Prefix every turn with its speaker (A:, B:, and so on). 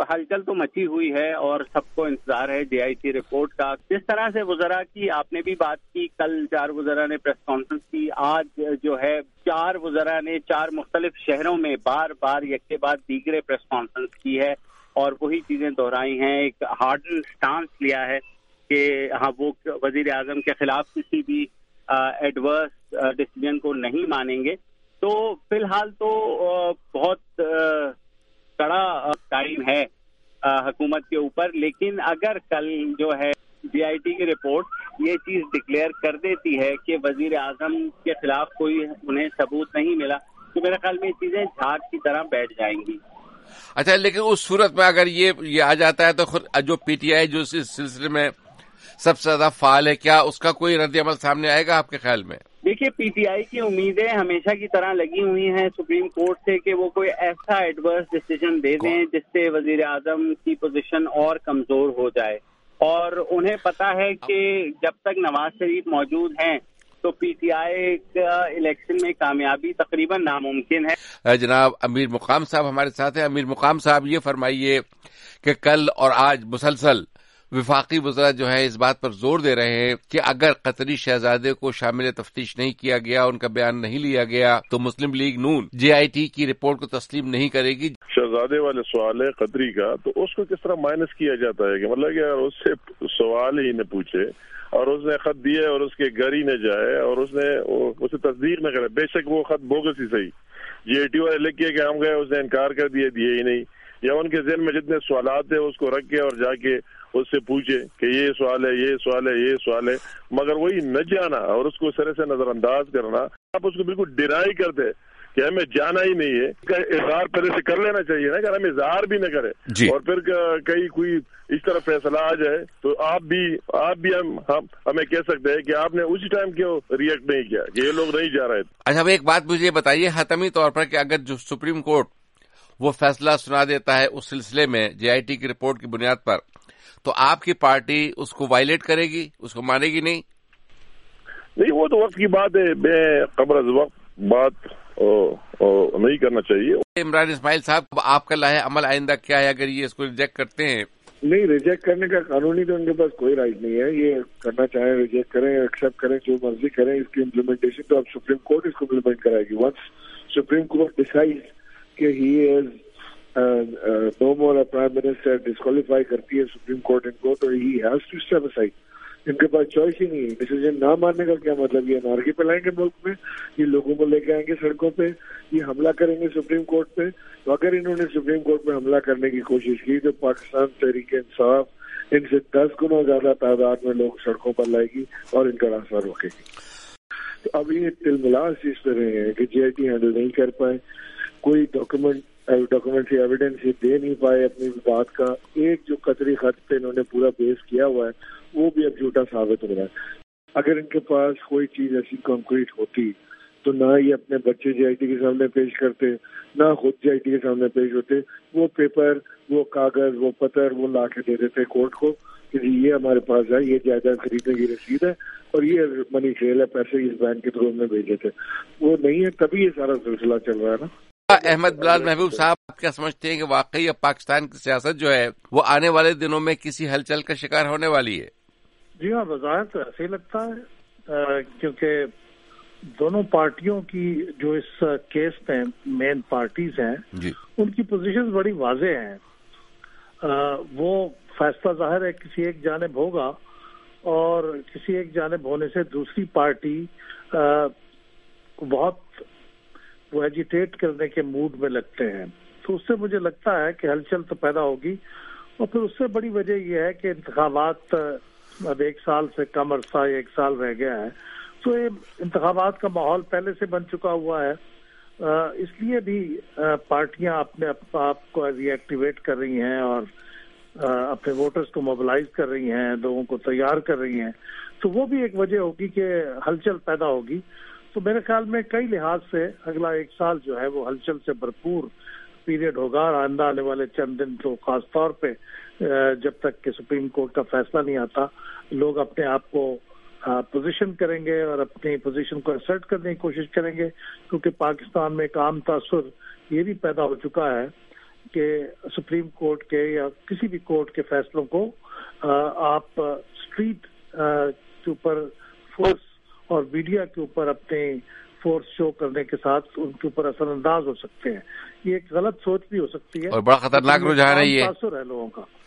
A: ہلچل تو مچی ہوئی ہے اور سب کو انتظار ہے JIT رپورٹ کا. جس طرح سے وزراء کی آپ نے بھی بات کی, کل 4 وزراء نے پریس کانفرنس کی, آج جو ہے 4 وزراء نے 4 مختلف شہروں میں بار بار یک کے بعد دیگرے پریس کانفرنس کی ہے اور وہی چیزیں دہرائی ہیں. ایک ہارڈن سٹانس لیا ہے کہ ہاں وہ وزیر اعظم کے خلاف کسی بھی ایڈورس ڈیسیجن کو نہیں مانیں گے. تو فی الحال تو بہت کڑا ٹائم ہے حکومت کے اوپر, لیکن اگر کل جو ہے JIT کی رپورٹ یہ چیز ڈکلیئر کر دیتی ہے کہ وزیر اعظم کے خلاف کوئی انہیں ثبوت نہیں ملا, تو میرے خیال میں یہ چیزیں جھاگ کی طرح بیٹھ جائیں گی.
B: اچھا, لیکن اس صورت میں اگر یہ آ جاتا ہے تو خود جو PTI جو اس سلسلے میں سب سے زیادہ فعال ہے, کیا اس کا کوئی رد عمل سامنے آئے گا آپ کے خیال میں؟
A: دیکھیے, PTI کی امیدیں ہمیشہ کی طرح لگی ہوئی ہیں سپریم کورٹ سے کہ وہ کوئی ایسا ایڈورس ڈیسیجن دے دیں جس سے وزیر اعظم کی پوزیشن اور کمزور ہو جائے, اور انہیں پتا ہے کہ جب تک نواز شریف موجود ہیں تو PTI کا الیکشن میں کامیابی تقریباً ناممکن ہے.
B: جناب امیر مقام صاحب ہمارے ساتھ ہیں. امیر مقام صاحب, یہ فرمائیے کہ کل اور آج مسلسل وفاقی وزراء جو ہے اس بات پر زور دے رہے ہیں کہ اگر قطری شہزادے کو شامل تفتیش نہیں کیا گیا, ان کا بیان نہیں لیا گیا, تو مسلم لیگ نون JIT کی رپورٹ کو تسلیم نہیں کرے گی.
C: شہزادے والے سوال ہے قطری کا, تو اس کو کس طرح مائنس کیا جاتا ہے کہ مطلب کہ اگر اس سے سوال ہی نہ پوچھے اور اس نے خط دیا اور اس کے گھر ہی نہ جائے اور اس نے اسے تصدیق نہ کرے, بے شک وہ خط بوگس ہی صحیح, JIT والے لکھ کے کہ ہم گئے, اس نے انکار کر دیا, دیے ہی نہیں, یا ان کے ذہن میں جتنے سوالات تھے اس کو رکھ کے اور جا کے اس سے پوچھے کہ یہ سوال ہے, یہ سوال ہے, یہ سوال ہے, مگر وہی نہ جانا اور اس کو سرے سے نظر انداز کرنا, آپ اس کو بالکل ڈینائی کرتے کہ ہمیں جانا ہی نہیں ہے. اظہار پہلے سے کر لینا چاہیے نا, اگر ہم اظہار بھی نہ کرے اور پھر کہیں کوئی اس طرح فیصلہ آ جائے تو آپ بھی ہمیں کہہ سکتے ہیں کہ آپ نے اسی ٹائم کیوں ریئیکٹ نہیں کیا کہ یہ لوگ نہیں جا رہے تھے.
B: اچھا, اب ایک بات مجھے بتائیے حتمی طور پر کہ اگر جو سپریم کورٹ وہ فیصلہ سنا دیتا ہے اس سلسلے میں JIT کی رپورٹ کی بنیاد پر, تو آپ کی پارٹی اس کو وائلیٹ کرے گی, اس کو مانے گی نہیں؟
C: نہیں, وہ تو وقت کی بات ہے, میں قبل از وقت بات نہیں کرنا چاہیے.
B: عمران اسماعیل صاحب, آپ کا لاہ عمل آئندہ کیا ہے اگر یہ اس کو ریجیکٹ کرتے ہیں؟
D: نہیں, ریجیکٹ کرنے کا قانونی تو ان کے پاس کوئی رائٹ نہیں ہے. یہ کرنا چاہیں ریجیکٹ کریں, ایکسیپٹ کریں, جو مرضی کریں, اس کی امپلیمنٹیشن تو اب سپریم کورٹ اس کو امپلیمنٹ کرائے گی. ونس سپریم کورٹ ڈیسائڈ کہ he is no more prime minister, disqualify کرتی ہے سپریم کورٹ ان کو, تو he has to step aside. ان کے پاس چوائس ہی نہیں ہے. ڈیسیجن نہ ماننے کا کیا مطلب؟ یہ انارکی پھیلائیں گے ملک میں, یہ لوگوں کو لے کے آئیں گے سڑکوں پہ, یہ حملہ کریں گے سپریم کورٹ پہ. تو اگر انہوں نے سپریم کورٹ پہ حملہ کرنے کی کوشش کی تو پاکستان تحریک انصاف ان سے 10 گنا زیادہ تعداد میں لوگ سڑکوں پر لائے گی اور ان کا راستہ روکے گی. تو اب یہ تلملا اس پہ رہے ہیں کہ JIT ہینڈل نہیں کر پائے, کوئی ڈاکومنٹری ایویڈنس یہ دے نہیں پائے اپنی بات کا. ایک جو قطری خط پہ انہوں نے پورا بیس کیا ہوا ہے وہ بھی اب جھوٹا ثابت ہو رہا ہے. اگر ان کے پاس کوئی چیز ایسی کانکریٹ ہوتی تو نہ یہ اپنے بچے JIT کے سامنے پیش کرتے, نہ خود JIT کے سامنے پیش ہوتے. وہ پیپر, وہ کاغذ, وہ پتر وہ لا کے دے دیتے کورٹ کو کہ جی یہ ہمارے پاس ہے, یہ جائیداد خریدنے کی رسید ہے اور یہ منی ٹریل ہے, پیسے اس بینک کے تھرو ہم نے بھیجے تھے. وہ نہیں ہے, تبھی یہ سارا سلسلہ چل رہا ہے نا.
B: احمد بلال محبوب صاحب, آپ کیا سمجھتے ہیں کہ واقعی اب پاکستان کی سیاست جو ہے وہ آنے والے دنوں میں کسی ہلچل کا شکار ہونے والی ہے؟
E: جی ہاں, بظاہر تو ایسے ہی لگتا ہے, کیونکہ دونوں پارٹیوں کی جو اس کیس میں مین پارٹیز ہیں جی, ان کی پوزیشنز بڑی واضح ہیں. وہ فیصلہ ظاہر ہے کسی ایک جانب ہوگا اور کسی ایک جانب ہونے سے دوسری پارٹی کو بہت وہ ایجیٹیٹ کرنے کے موڈ میں لگتے ہیں. تو اس سے مجھے لگتا ہے کہ ہلچل تو پیدا ہوگی, اور پھر اس سے بڑی وجہ یہ ہے کہ انتخابات اب 1 سال سے کم عرصہ, 1 سال رہ گیا ہے, تو یہ انتخابات کا ماحول پہلے سے بن چکا ہوا ہے. اس لیے بھی پارٹیاں اپنے آپ کو ری ایکٹیویٹ کر رہی ہیں اور اپنے ووٹرز کو موبلائز کر رہی ہیں, لوگوں کو تیار کر رہی ہیں. تو وہ بھی ایک وجہ ہوگی کہ ہلچل پیدا ہوگی. تو میرے خیال میں کئی لحاظ سے اگلا 1 سال جو ہے وہ ہلچل سے بھرپور پیریڈ ہوگا. آئندہ آنے والے چند دن تو خاص طور پہ جب تک کہ سپریم کورٹ کا فیصلہ نہیں آتا, لوگ اپنے آپ کو پوزیشن کریں گے اور اپنی پوزیشن کو اسرٹ کرنے کی کوشش کریں گے, کیونکہ پاکستان میں ایک عام تاثر یہ بھی پیدا ہو چکا ہے کہ سپریم کورٹ کے یا کسی بھی کورٹ کے فیصلوں کو آپ اسٹریٹ کے اوپر فورس اور میڈیا کے اوپر اپنے فورس شو کرنے کے ساتھ ان کے اوپر اثر انداز ہو سکتے ہیں. یہ ایک غلط سوچ بھی ہو سکتی ہے
B: اور بڑا خطرناک رجحان ہے یہ.
E: تاثر ہے لوگوں کا.